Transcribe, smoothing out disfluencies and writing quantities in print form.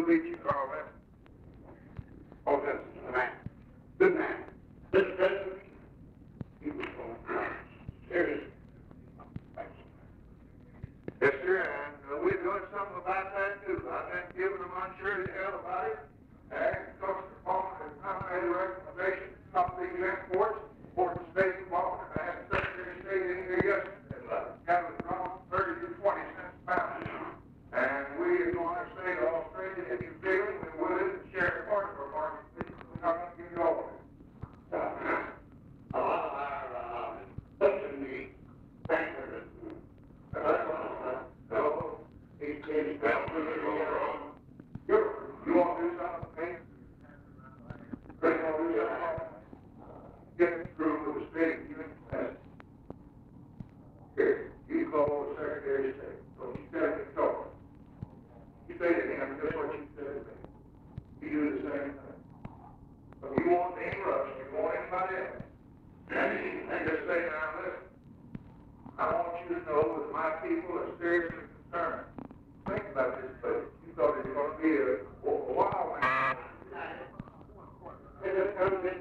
believe you call that? Oh, that's the man. Good man. This president, he was so serious. Yes, sir, and we're doing something about that, too. I've been giving them unsurety hell about it. And of course, the Department has not made a recommendation to stop these imports for the State Department. I had the Secretary of State in here yesterday. Cattle has gone from 30 to 20 cents a pound. And we are going to say to Australia, if you're dealing with Willis and share part of our market, we're not going to give you all of it. A lot of our listen to me, bankers, no, he's getting back to the you want to do something for me? You want to do something? Get through with the state union. Here, you call the Secretary of State. Don't you tell him to talk. You say to him just what you said to me. You do the same thing. But you want any rush, you want anybody else. And just say, now listen, I want you to know that my people are seriously concerned. Think about this, but you thought it was going to be a while. It just comes in